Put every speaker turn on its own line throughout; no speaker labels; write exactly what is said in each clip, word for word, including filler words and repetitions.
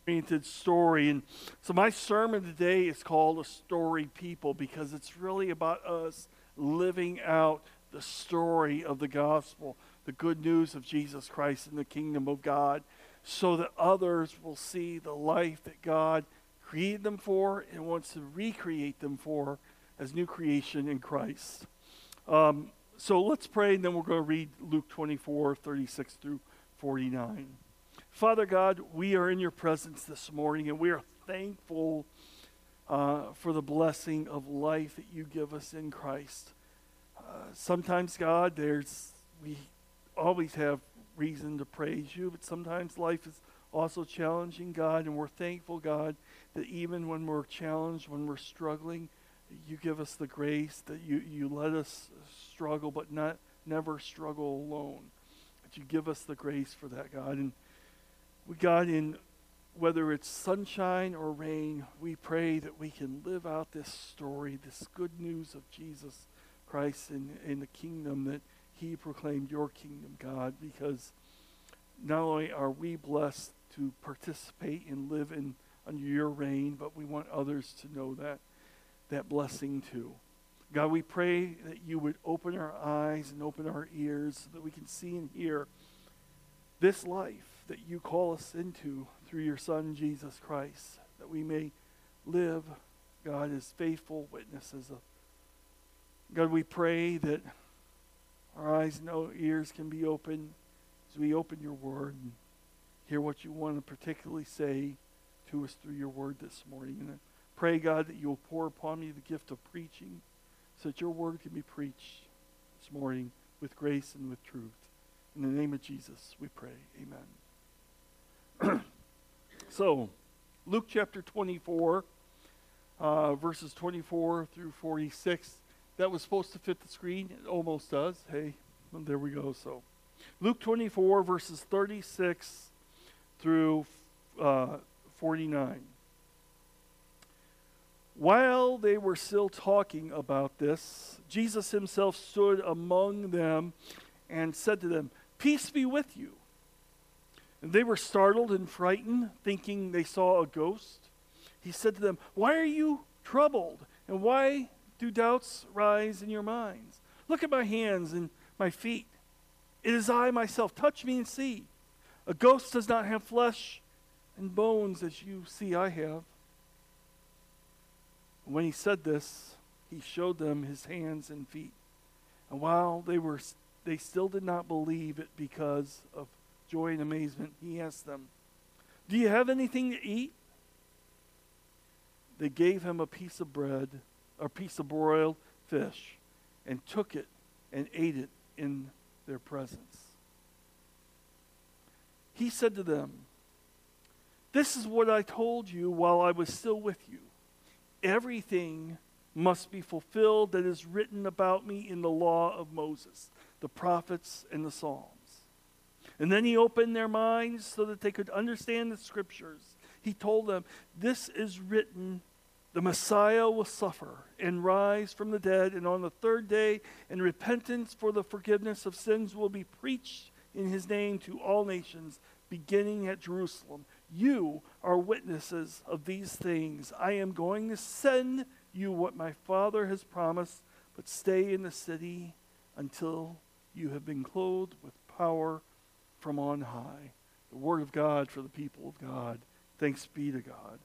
oriented story. And so my sermon today is called A Story People because it's really about us living out the story of the gospel, the good news of Jesus Christ and the kingdom of God, so that others will see the life that God created them for and wants to recreate them for as new creation in Christ. Um, so let's pray, and then we're going to read Luke twenty-four, thirty-six through forty-nine. Father God, we are in your presence this morning, and we are thankful uh, for the blessing of life that you give us in Christ. Uh, sometimes, God, there's we always have reason to praise you, but sometimes life is also challenging, God, and we're thankful, God, that even when we're challenged, when we're struggling, you give us the grace that you, you let us struggle, but not never struggle alone. That you give us the grace for that, God. And we, God, in whether it's sunshine or rain, we pray that we can live out this story, this good news of Jesus Christ in, in the kingdom, that he proclaimed your kingdom, God, because not only are we blessed to participate and live in under your reign, but we want others to know that that blessing too. God, we pray that you would open our eyes and open our ears so that we can see and hear this life that you call us into through your Son, Jesus Christ, that we may live, God, as faithful witnesses of God. We pray that our eyes and our ears can be open as we open your word and hear what you want to particularly say to us through your word this morning. And I pray, God, that you will pour upon me the gift of preaching so that your word can be preached this morning with grace and with truth. In the name of Jesus, we pray. Amen. So, Luke chapter twenty-four, uh, verses twenty-four through forty-six. That was supposed to fit the screen. It almost does. Hey, well, there we go. So, Luke twenty-four, verses thirty-six through uh, forty-nine. While they were still talking about this, Jesus himself stood among them and said to them, "Peace be with you." And they were startled and frightened, thinking they saw a ghost. He said to them, "Why are you troubled? And why do doubts rise in your minds? Look at my hands and my feet. It is I myself. Touch me and see. A ghost does not have flesh and bones as you see I have." When he said this, he showed them his hands and feet. And while they were they still did not believe it because of joy and amazement, he asked them, "Do you have anything to eat?" They gave him a piece of bread, a piece of broiled fish, and took it and ate it in their presence. He said to them, "This is what I told you while I was still with you. Everything must be fulfilled that is written about me in the law of Moses, the prophets, and the Psalms." And then he opened their minds so that they could understand the scriptures. He told them, "This is written, the Messiah will suffer and rise from the dead, and on the third day, and repentance for the forgiveness of sins will be preached in his name to all nations, beginning at Jerusalem. You are witnesses of these things. I am going to send you what my Father has promised, but stay in the city until you have been clothed with power from on high." The word of God for the people of God. Thanks be to God.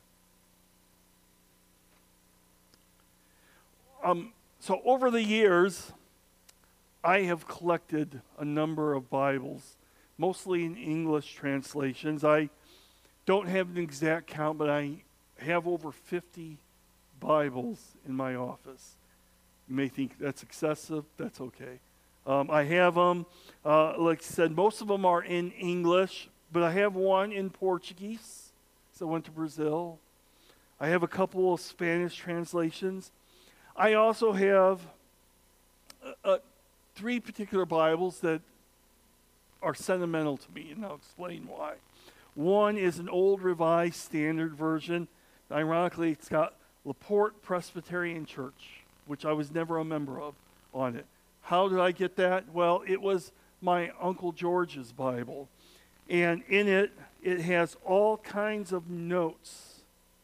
Um, so over the years, I have collected a number of Bibles, mostly in English translations. I don't have an exact count, but I have over fifty Bibles in my office. You may think that's excessive. That's okay. Um, I have them, uh, like I said, most of them are in English, but I have one in Portuguese, so I went to Brazil. I have a couple of Spanish translations. I also have uh, uh, three particular Bibles that are sentimental to me, and I'll explain why. One is an old Revised Standard Version. Ironically, it's got LaPorte Presbyterian Church, which I was never a member of, on it. How did I get that? Well, it was my Uncle George's Bible. And in it, it has all kinds of notes.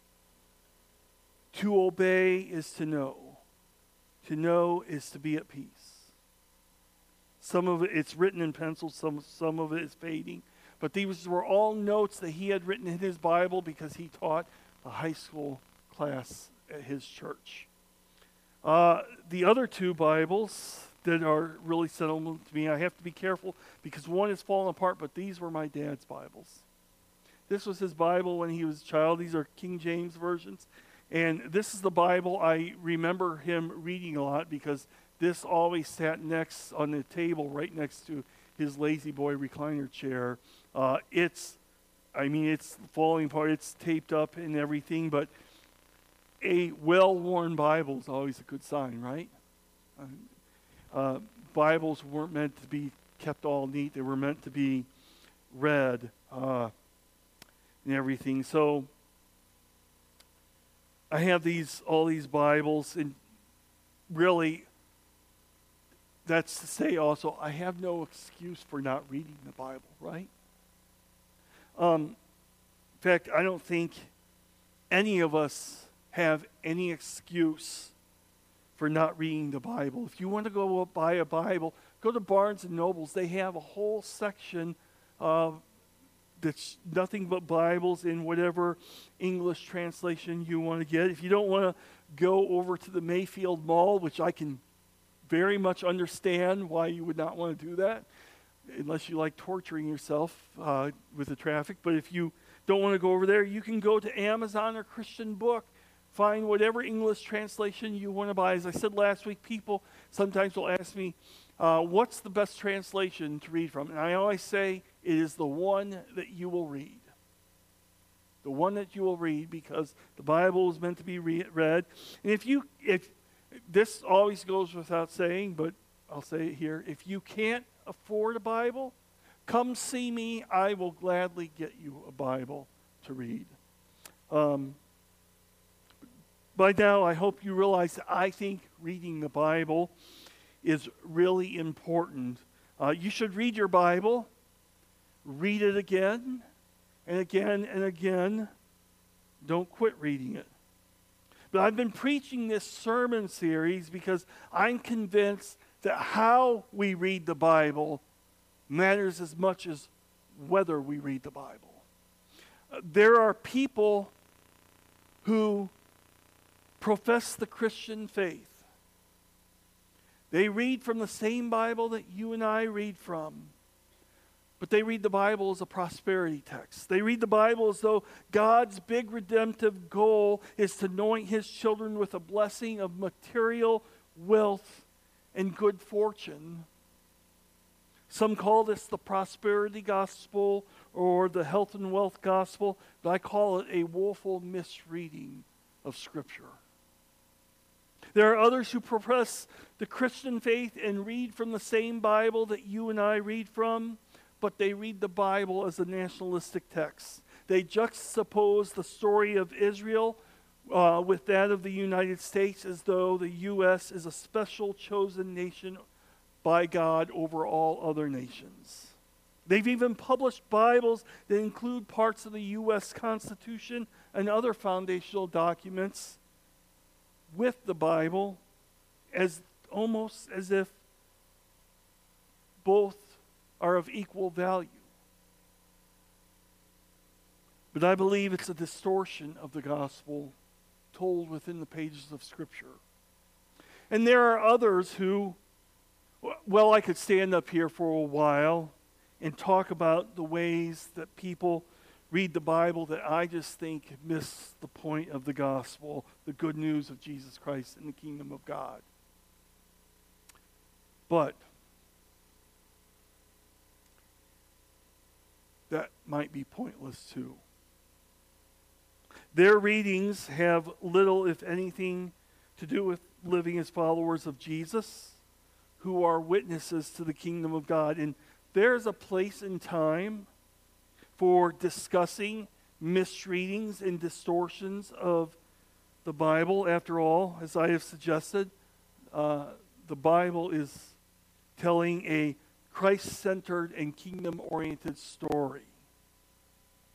To obey is to know. To know is to be at peace. Some of it, it's written in pencil, some, some of it is fading. But these were all notes that he had written in his Bible because he taught a high school class at his church. Uh, the other two Bibles that are really sentimental to me, I have to be careful because one is falling apart, but these were my dad's Bibles. This was his Bible when he was a child. These are King James versions. And this is the Bible I remember him reading a lot because this always sat next on the table right next to his Lazy Boy recliner chair. Uh, it's, I mean, it's falling apart. It's taped up and everything, but a well-worn Bible is always a good sign, right? Uh, Bibles weren't meant to be kept all neat. They were meant to be read uh, and everything. So I have these all these Bibles, and really, that's to say also, I have no excuse for not reading the Bible, right? Um, in fact, I don't think any of us have any excuse for not reading the Bible. If you want to go buy a Bible, go to Barnes and Nobles. They have a whole section of that's nothing but Bibles in whatever English translation you want to get. If you don't want to go over to the Mayfield Mall, which I can very much understand why you would not want to do that, unless you like torturing yourself uh, with the traffic. But if you don't want to go over there, you can go to Amazon or Christian Book. Find whatever English translation you want to buy. As I said last week, people sometimes will ask me, uh, what's the best translation to read from? And I always say, it is the one that you will read. The one that you will read, because the Bible is meant to be re- read. And if you, if this always goes without saying, but I'll say it here, if you can't afford a Bible, come see me. I will gladly get you a Bible to read. Um, by now, I hope you realize that I think reading the Bible is really important. Uh, you should read your Bible, read it again and again and again. Don't quit reading it. But I've been preaching this sermon series because I'm convinced that how we read the Bible matters as much as whether we read the Bible. Uh, there are people who profess the Christian faith. They read from the same Bible that you and I read from. But they read the Bible as a prosperity text. They read the Bible as though God's big redemptive goal is to anoint his children with a blessing of material wealth and good fortune. Some call this the prosperity gospel or the health and wealth gospel, but I call it a woeful misreading of Scripture. There are others who profess the Christian faith and read from the same Bible that you and I read from, but they read the Bible as a nationalistic text. They juxtapose the story of Israel uh, with that of the United States as though the U S is a special chosen nation by God over all other nations. They've even published Bibles that include parts of the U S Constitution and other foundational documents with the Bible, as almost as if both are of equal value. But I believe it's a distortion of the gospel told within the pages of Scripture. And there are others who, well, I could stand up here for a while and talk about the ways that people read the Bible that I just think miss the point of the gospel, the good news of Jesus Christ and the kingdom of God. But that might be pointless too. Their readings have little, if anything, to do with living as followers of Jesus, who are witnesses to the kingdom of God. And there's a place and time for discussing misreadings and distortions of the Bible. After all, as I have suggested, uh, the Bible is telling a Christ-centered and kingdom-oriented story.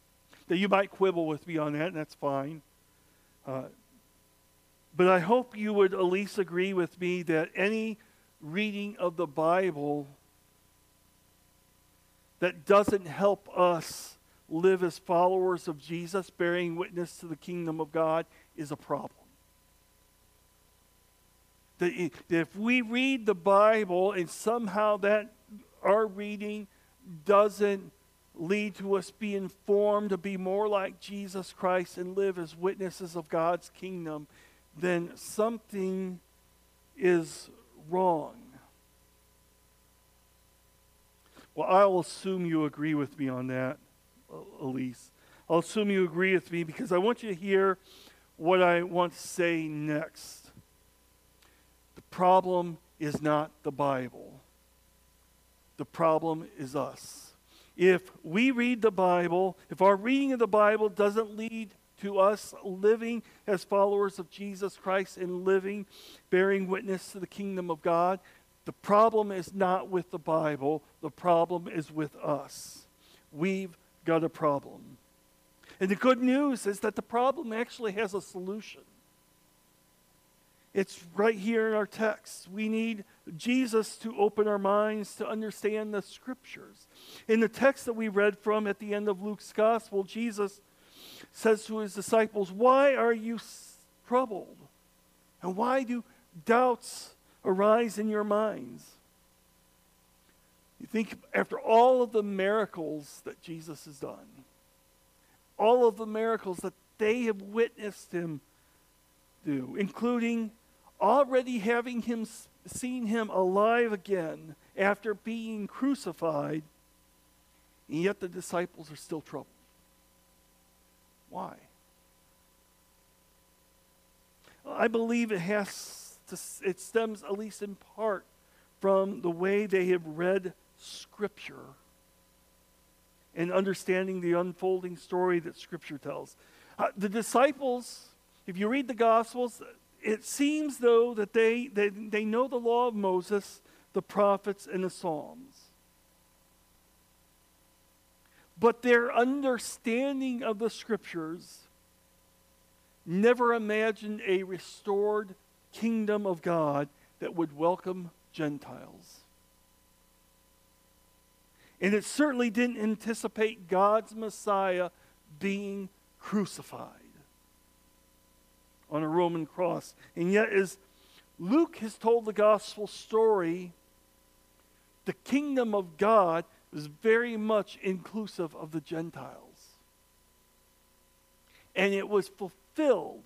Now, you might quibble with me on that, and that's fine. Uh, but I hope you would at least agree with me that any reading of the Bible that doesn't help us live as followers of Jesus, bearing witness to the kingdom of God, is a problem. That if we read the Bible and somehow that our reading doesn't lead to us being formed to be more like Jesus Christ and live as witnesses of God's kingdom, then something is wrong. Well, I'll assume you agree with me on that, Elise. I'll assume you agree with me because I want you to hear what I want to say next. The problem is not the Bible. The problem is us. If we read the Bible, if our reading of the Bible doesn't lead to us living as followers of Jesus Christ and living, bearing witness to the kingdom of God, the problem is not with the Bible. The problem is with us. We've got a problem. And the good news is that the problem actually has a solution. It's right here in our text. We need Jesus to open our minds to understand the Scriptures. In the text that we read from at the end of Luke's Gospel, Jesus says to his disciples, "Why are you troubled? And why do doubts arise in your minds?" You think after all of the miracles that Jesus has done, all of the miracles that they have witnessed him do, including already having him seen him alive again after being crucified, and yet the disciples are still troubled. Why? I believe it has to, it stems at least in part from the way they have read Scripture and understanding the unfolding story that Scripture tells. Uh, the disciples, if you read the Gospels, it seems though that they, they, they know the law of Moses, the prophets, and the Psalms. But their understanding of the Scriptures never imagined a restored kingdom of God that would welcome Gentiles. And it certainly didn't anticipate God's Messiah being crucified on a Roman cross. And yet, as Luke has told the gospel story, the kingdom of God was very much inclusive of the Gentiles. And it was fulfilled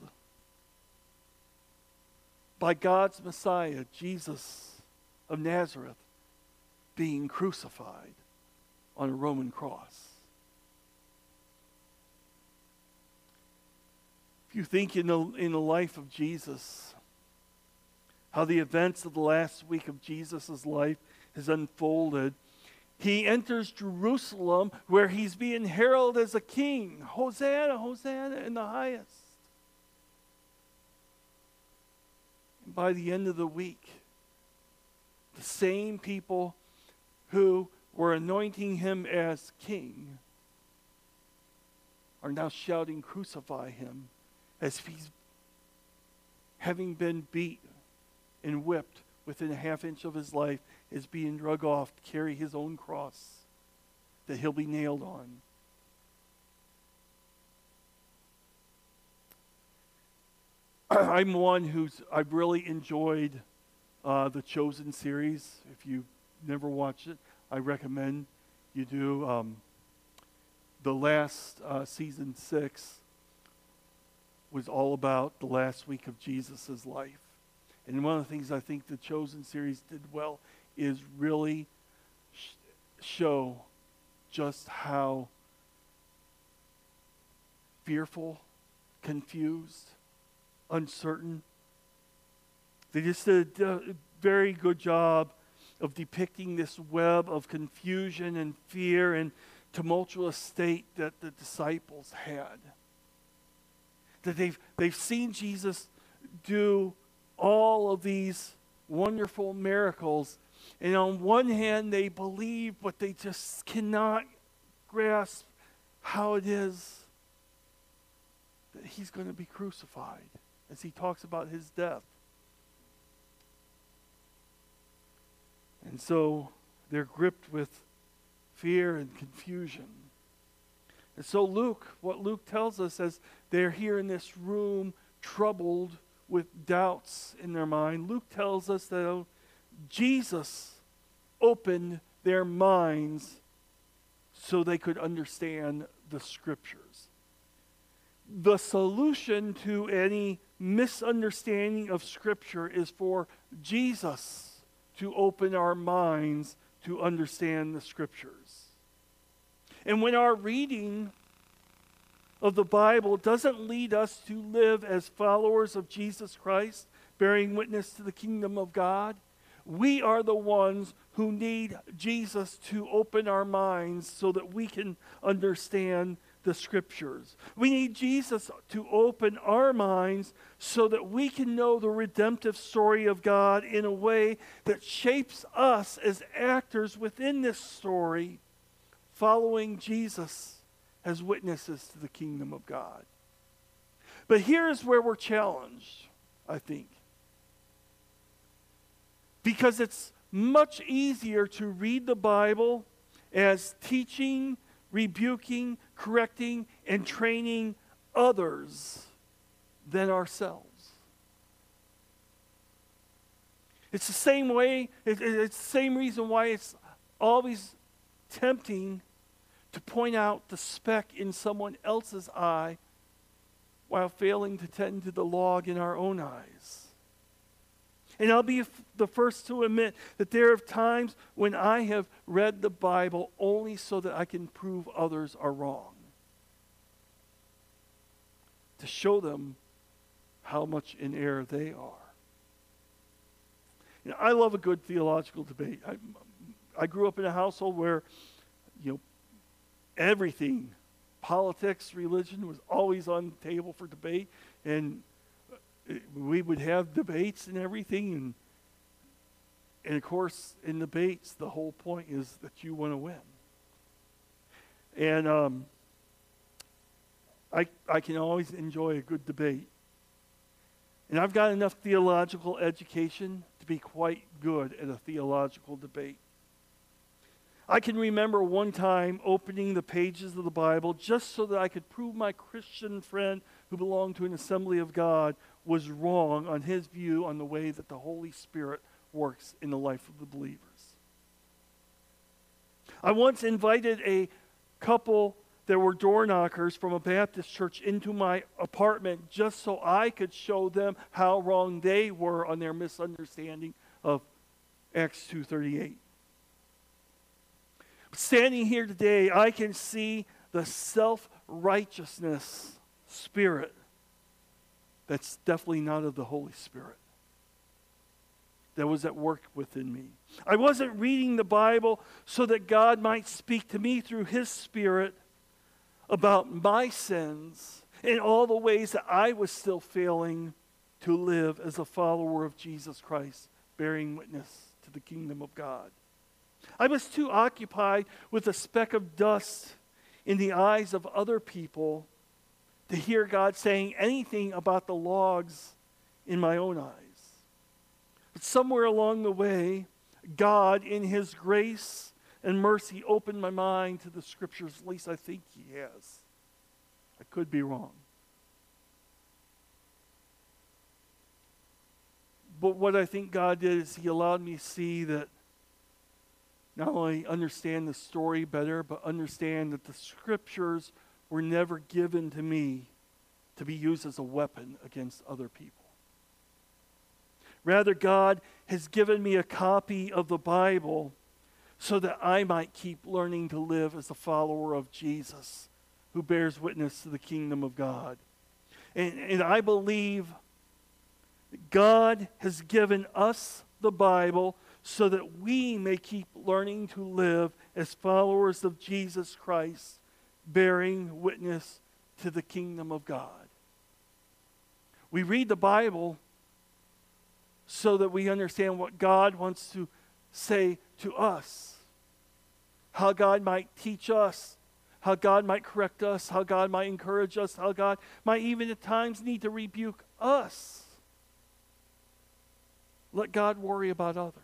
by God's Messiah, Jesus of Nazareth, being crucified on a Roman cross. If you think in the, in the life of Jesus, how the events of the last week of Jesus' life has unfolded, he enters Jerusalem where he's being heralded as a king. Hosanna, Hosanna in the highest. And by the end of the week, the same people who were anointing him as king are now shouting, "Crucify him," as if he's having been beat and whipped within a half inch of his life, is being drug off to carry his own cross that he'll be nailed on. I'm one who's, I've really enjoyed uh, the Chosen series. If you've never watched it, I recommend you do. Um, the last uh, season six was all about the last week of Jesus' life. And one of the things I think the Chosen series did well is really sh- show just how fearful, confused, uncertain. They just did a very good job of depicting this web of confusion and fear and tumultuous state that the disciples had. That they've, they've seen Jesus do all of these wonderful miracles. And on one hand, they believe, but they just cannot grasp how it is that he's going to be crucified as he talks about his death. And so they're gripped with fear and confusion. And so Luke, what Luke tells us as they're here in this room, troubled with doubts in their mind, Luke tells us that Jesus opened their minds so they could understand the Scriptures. The solution to any misunderstanding of Scripture is for Jesus to open our minds to understand the Scriptures. And when our reading of the Bible doesn't lead us to live as followers of Jesus Christ, bearing witness to the kingdom of God, we are the ones who need Jesus to open our minds so that we can understand the Scriptures. We need Jesus to open our minds so that we can know the redemptive story of God in a way that shapes us as actors within this story, following Jesus as witnesses to the kingdom of God. But here's where we're challenged, I think. Because it's much easier to read the Bible as teaching, rebuking, correcting, and training others than ourselves. It's the same way, it, it, it's the same reason why it's always tempting to point out the speck in someone else's eye while failing to tend to the log in our own eyes. And I'll be the first to admit that there are times when I have read the Bible only so that I can prove others are wrong. To show them how much in error they are. You know, I love a good theological debate. I, I grew up in a household where, you know, everything, politics, religion, was always on the table for debate. And we would have debates and everything, and and of course in debates the whole point is that you want to win. And um, I I can always enjoy a good debate, and I've got enough theological education to be quite good at a theological debate. I can remember one time opening the pages of the Bible just so that I could prove my Christian friend who belonged to an Assembly of God was wrong on his view on the way that the Holy Spirit works in the life of the believers. I once invited a couple that were door knockers from a Baptist church into my apartment just so I could show them how wrong they were on their misunderstanding of Acts two thirty-eight. Standing here today, I can see the self-righteousness spirit that's definitely not of the Holy Spirit that was at work within me. I wasn't reading the Bible so that God might speak to me through His Spirit about my sins and all the ways that I was still failing to live as a follower of Jesus Christ, bearing witness to the kingdom of God. I was too occupied with a speck of dust in the eyes of other people to hear God saying anything about the logs in my own eyes. But somewhere along the way, God, in His grace and mercy, opened my mind to the Scriptures. At least I think He has. I could be wrong. But what I think God did is He allowed me to see that not only understand the story better, but understand that the Scriptures were never given to me to be used as a weapon against other people. Rather, God has given me a copy of the Bible so that I might keep learning to live as a follower of Jesus who bears witness to the kingdom of God. And, and I believe that God has given us the Bible so that we may keep learning to live as followers of Jesus Christ, bearing witness to the kingdom of God. We read the Bible so that we understand what God wants to say to us, how God might teach us how God might correct us, how God might encourage us, how God might even at times need to rebuke us. Let God worry about others.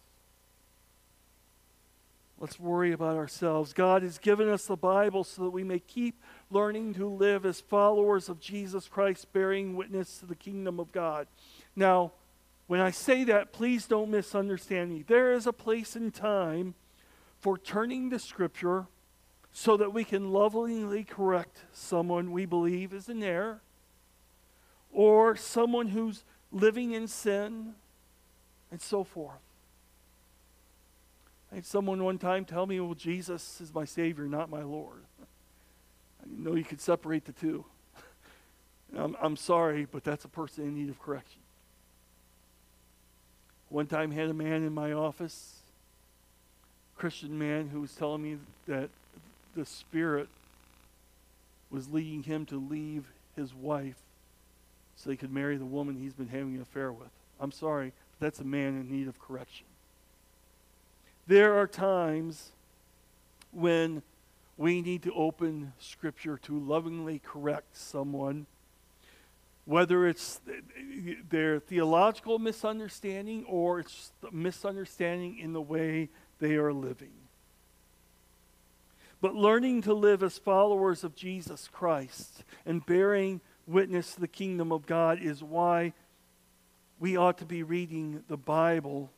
Let's worry about ourselves. God has given us the Bible so that we may keep learning to live as followers of Jesus Christ, bearing witness to the kingdom of God. Now, when I say that, please don't misunderstand me. There is a place and time for turning to Scripture so that we can lovingly correct someone we believe is in error, or someone who's living in sin, and so forth. I had someone one time tell me, well, Jesus is my Savior, not my Lord. I didn't know you could separate the two. I'm, I'm sorry, but that's a person in need of correction. One time I had a man in my office, Christian man, who was telling me that the Spirit was leading him to leave his wife so he could marry the woman he's been having an affair with. I'm sorry, but that's a man in need of correction. There are times when we need to open Scripture to lovingly correct someone, whether it's their theological misunderstanding or it's the misunderstanding in the way they are living. But learning to live as followers of Jesus Christ and bearing witness to the kingdom of God is why we ought to be reading the Bible.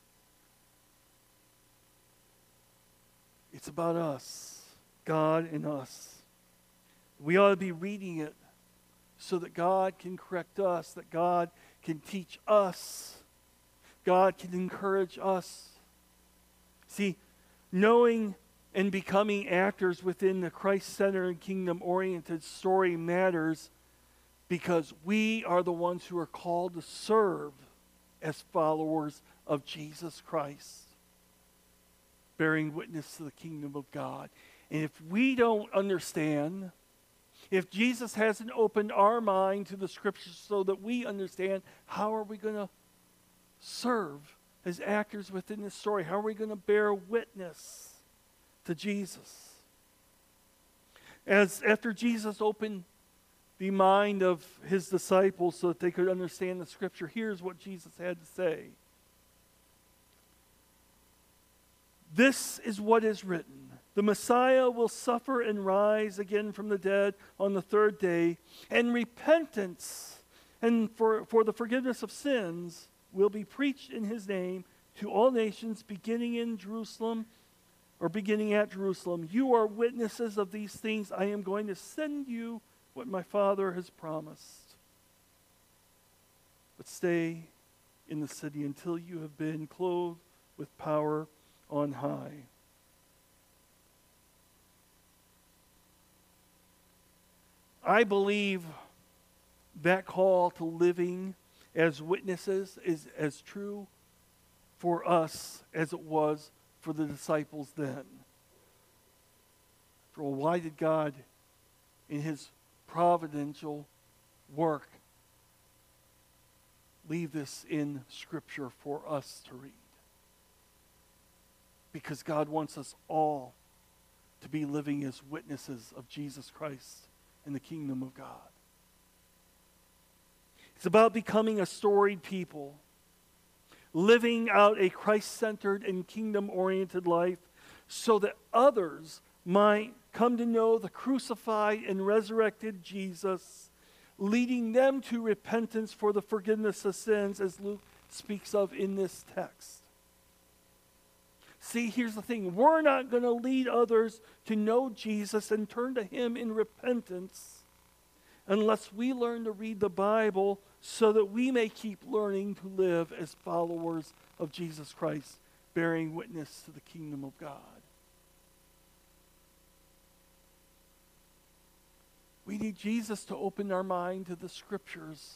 It's about us, God and us. We ought to be reading it so that God can correct us, that God can teach us, God can encourage us. See, knowing and becoming actors within the Christ-centered and kingdom-oriented story matters because we are the ones who are called to serve as followers of Jesus Christ, bearing witness to the kingdom of God. And if we don't understand, if Jesus hasn't opened our mind to the Scriptures so that we understand, how are we going to serve as actors within this story? How are we going to bear witness to Jesus? As after Jesus opened the mind of his disciples so that they could understand the Scripture, here's what Jesus had to say. This is what is written. The Messiah will suffer and rise again from the dead on the third day, and repentance and for, for the forgiveness of sins will be preached in his name to all nations, beginning in Jerusalem, or beginning at Jerusalem. You are witnesses of these things. I am going to send you what my Father has promised. But stay in the city until you have been clothed with power on high. I believe that call to living as witnesses is as true for us as it was for the disciples then. For why did God, in his providential work, leave this in Scripture for us to read? Because God wants us all to be living as witnesses of Jesus Christ and the kingdom of God. It's about becoming a storied people, living out a Christ-centered and kingdom-oriented life so that others might come to know the crucified and resurrected Jesus, leading them to repentance for the forgiveness of sins, as Luke speaks of in this text. See, here's the thing. We're not going to lead others to know Jesus and turn to him in repentance unless we learn to read the Bible so that we may keep learning to live as followers of Jesus Christ, bearing witness to the kingdom of God. We need Jesus to open our mind to the Scriptures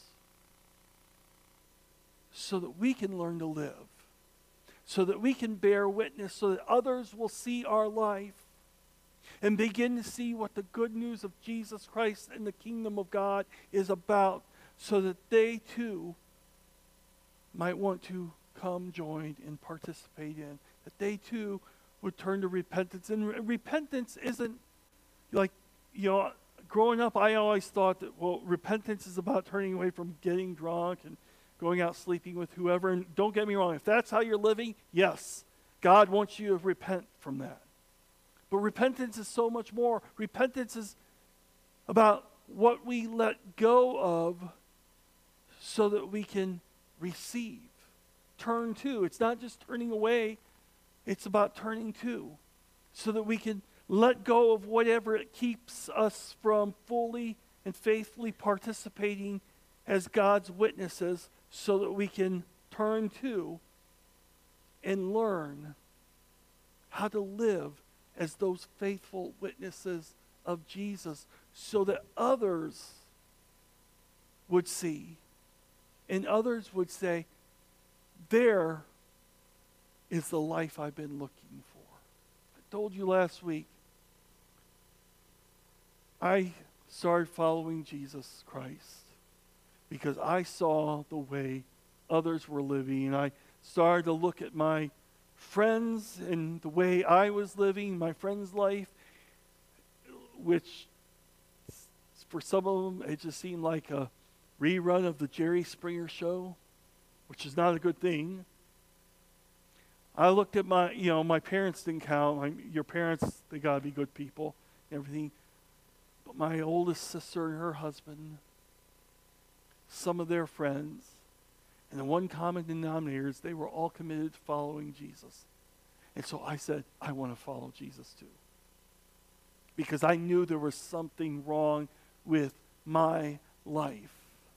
so that we can learn to live, so that we can bear witness, so that others will see our life and begin to see what the good news of Jesus Christ and the kingdom of God is about, so that they too might want to come join and participate in, that they too would turn to repentance. And re- repentance isn't Like, you know, growing up, I always thought that, well, repentance is about turning away from getting drunk and going out sleeping with whoever. And don't get me wrong, if that's how you're living, yes, God wants you to repent from that. But repentance is so much more. Repentance is about what we let go of so that we can receive, turn to. It's not just turning away, it's about turning to, so that we can let go of whatever it keeps us from fully and faithfully participating as God's witnesses, so that we can turn to and learn how to live as those faithful witnesses of Jesus, so that others would see and others would say, there is the life I've been looking for. I told you last week, I started following Jesus Christ because I saw the way others were living, and I started to look at my friends and the way I was living, my friends' life, which for some of them it just seemed like a rerun of the Jerry Springer show, which is not a good thing. I looked at my, you know, my parents didn't count. My, your parents, they got to be good people and everything. But my oldest sister and her husband, some of their friends, and the one common denominator is they were all committed to following Jesus. And so I said, I want to follow Jesus too. Because I knew there was something wrong with my life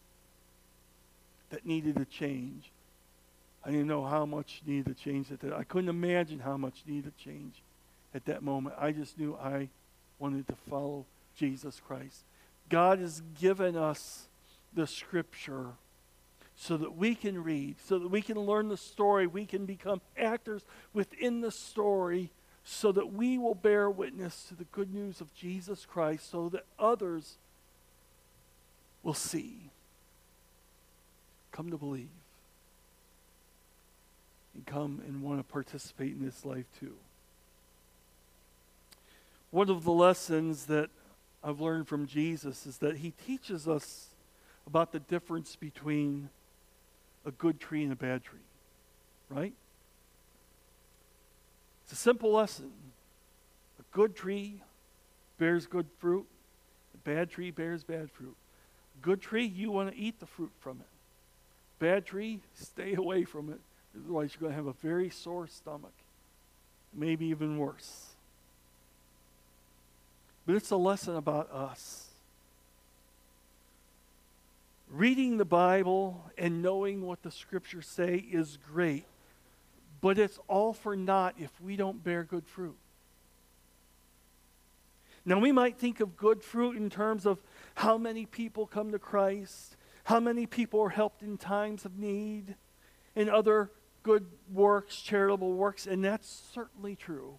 that needed to change. I didn't know how much needed to change. At that. I couldn't imagine how much needed to change at that moment. I just knew I wanted to follow Jesus Christ. God has given us the Scripture so that we can read, so that we can learn the story, we can become actors within the story, so that we will bear witness to the good news of Jesus Christ, so that others will see, come to believe, and come and want to participate in this life too. One of the lessons that I've learned from Jesus is that he teaches us about the difference between a good tree and a bad tree, right? It's a simple lesson. A good tree bears good fruit. A bad tree bears bad fruit. A good tree, you want to eat the fruit from it. Bad tree, stay away from it. Otherwise, you're going to have a very sore stomach. Maybe even worse. But it's a lesson about us. Reading the Bible and knowing what the Scriptures say is great, but it's all for naught if we don't bear good fruit. Now, we might think of good fruit in terms of how many people come to Christ, how many people are helped in times of need, and other good works, charitable works, and that's certainly true.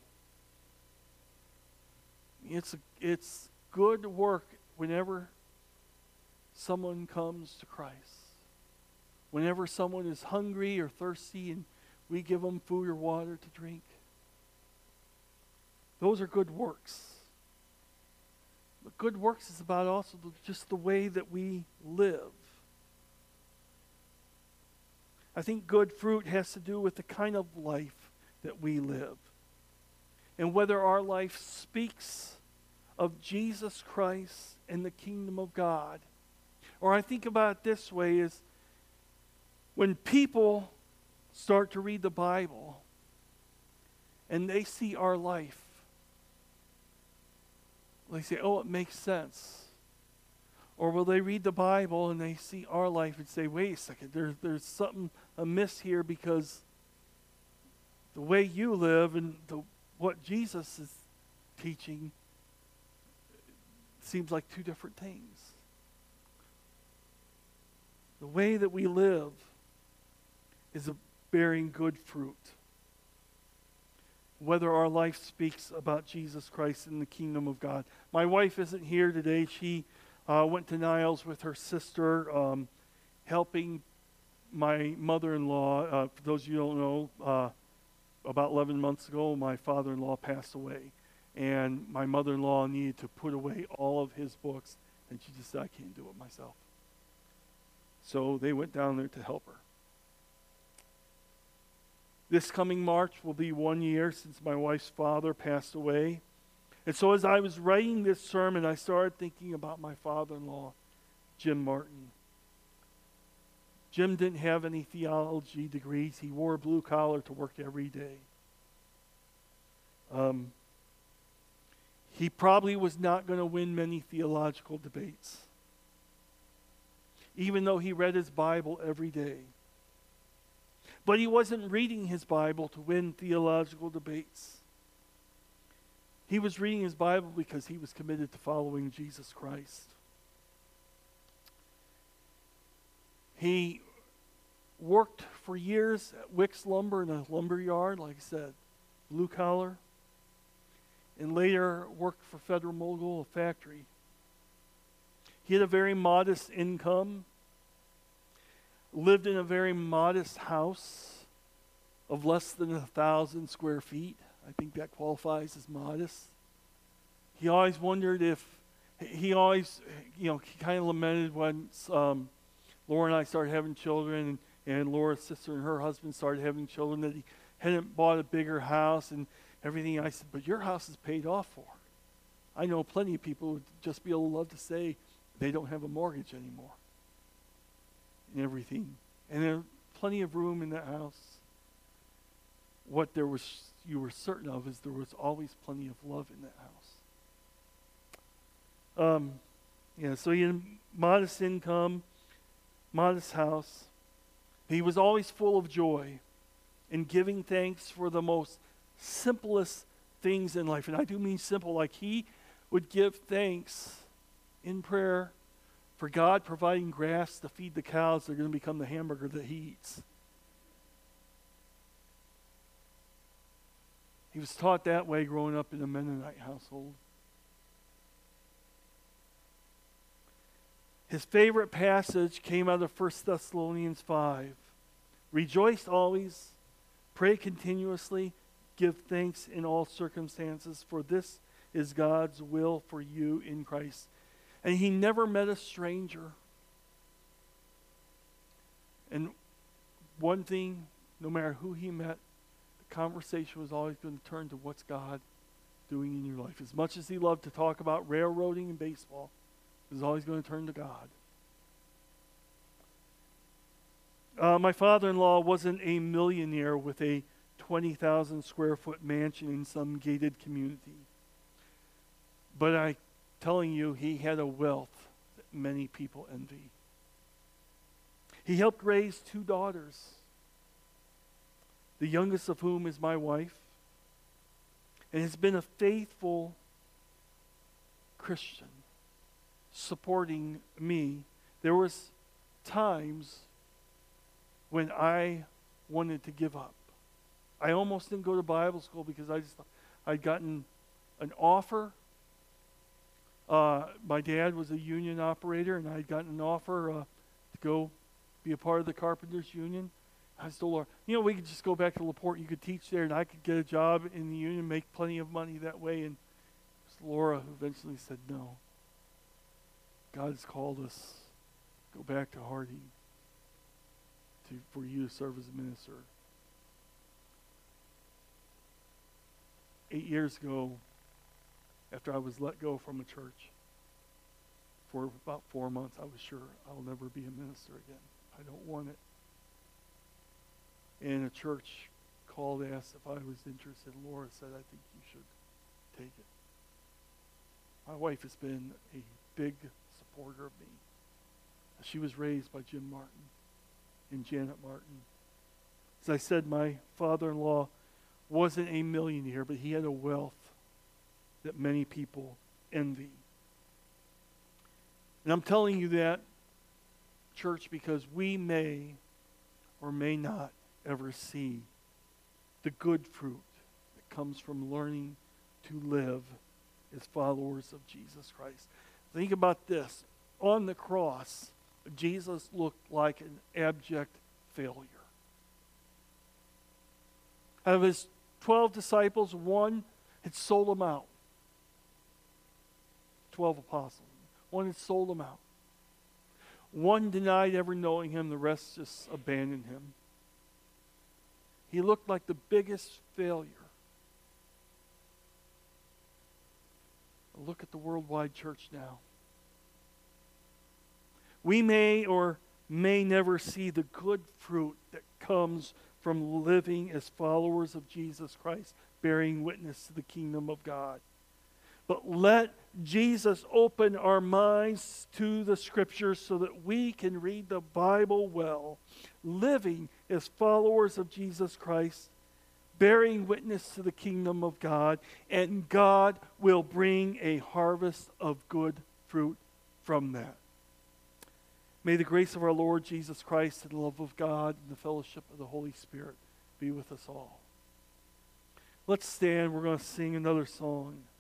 It's, a, it's good work whenever someone comes to Christ. Whenever someone is hungry or thirsty and we give them food or water to drink. Those are good works. But good works is about also the, just the way that we live. I think good fruit has to do with the kind of life that we live. And whether our life speaks of Jesus Christ and the kingdom of God. Or I think about it this way, is when people start to read the Bible and they see our life, they say, oh, it makes sense. Or will they read the Bible and they see our life and say, wait a second, there's, there's something amiss here, because the way you live and the, what Jesus is teaching seems like two different things. The way that we live is a bearing good fruit. Whether our life speaks about Jesus Christ and the kingdom of God. My wife isn't here today. She uh, went to Niles with her sister, um, helping my mother-in-law. Uh, for those of you who don't know, uh, about eleven months ago, my father-in-law passed away. and my mother-in-law needed to put away all of his books, and she just said, I can't do it myself. So they went down there to help her. This coming March will be one year since my wife's father passed away. And so as I was writing this sermon, I started thinking about my father-in-law, Jim Martin. Jim didn't have any theology degrees. He wore a blue collar to work every day. Um, he probably was not going to win many theological debates, even though he read his Bible every day. But he wasn't reading his Bible to win theological debates. He was reading his Bible because he was committed to following Jesus Christ. He worked for years at Wicks Lumber in a lumber yard, like I said, blue collar, and later worked for Federal Mogul, a factory. He had a very modest income, lived in a very modest house of less than a thousand square feet. I think that qualifies as modest. He always wondered if, he always, you know, he kind of lamented when um, Laura and I started having children, and, and Laura's sister and her husband started having children, that he hadn't bought a bigger house and everything. I said, but your house is paid off for. I know plenty of people would just be able to love to say they don't have a mortgage anymore. And everything. And there's plenty of room in that house. What there was, you were certain of, is there was always plenty of love in that house. Um, yeah, so he had a modest income, modest house. He was always full of joy and giving thanks for the most simplest things in life. And I do mean simple, like he would give thanks in prayer for God providing grass to feed the cows that are going to become the hamburger that he eats. He was taught that way growing up in a Mennonite household. His favorite passage came out of First Thessalonians five. Rejoice always, pray continuously, give thanks in all circumstances, for this is God's will for you in Christ. And he never met a stranger. And one thing, no matter who he met, the conversation was always going to turn to what's God doing in your life. As much as he loved to talk about railroading and baseball, it was always going to turn to God. Uh, my father-in-law wasn't a millionaire with a twenty thousand square foot mansion in some gated community. But I'm telling you, he had a wealth that many people envy. He helped raise two daughters, the youngest of whom is my wife, and has been a faithful Christian, supporting me. There was times when I wanted to give up. I almost didn't go to Bible school because I just I'd gotten an offer. Uh, my dad was a union operator, and I'd gotten an offer uh, to go be a part of the Carpenters Union. I told Laura, you know, we could just go back to LaPorte. You could teach there, and I could get a job in the union, make plenty of money that way. And it was Laura who eventually said, no. God has called us. Go back to Harding to, for you to serve as a minister. Eight years ago, after I was let go from a church, for about four months, I was sure I'll never be a minister again. I don't want it. And a church called, asked if I was interested. Laura said, I think you should take it. My wife has been a big supporter of me. She was raised by Jim Martin and Janet Martin. As I said, my father-in-law wasn't a millionaire, but he had a wealth that many people envy. And I'm telling you that, church, because we may or may not ever see the good fruit that comes from learning to live as followers of Jesus Christ. Think about this. On the cross, Jesus looked like an abject failure. Out of his twelve disciples, one had sold him out. twelve apostles. One had sold him out. One denied ever knowing him. The rest just abandoned him. He looked like the biggest failure. Look at the worldwide church now. We may or may never see the good fruit that comes from living as followers of Jesus Christ, bearing witness to the kingdom of God. But let Jesus open our minds to the Scriptures so that we can read the Bible well, living as followers of Jesus Christ, bearing witness to the kingdom of God, and God will bring a harvest of good fruit from that. May the grace of our Lord Jesus Christ, and the love of God, and the fellowship of the Holy Spirit be with us all. Let's stand. We're going to sing another song.